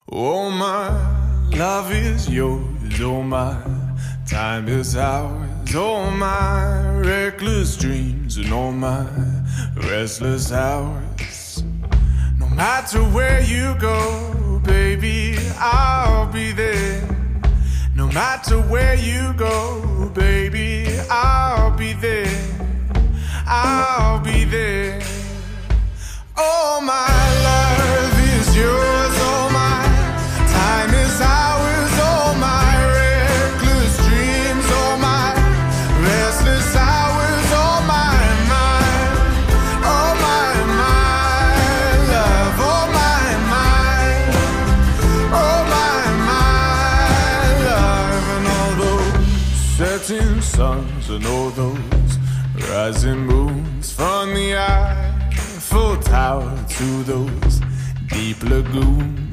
Oh, my love is yours, oh, my time is ours, oh, my reckless dreams and all my restless hours. No matter where you go, baby, I'll be there. No matter where you go, baby, I'll be there. I'll be there. Oh, my love is yours, oh, my time is ours, oh, my reckless dreams, oh, my restless hours, oh, my love, oh, my love. And all those setting suns and all those rising moons, from the Eiffel Tower to those deep lagoons.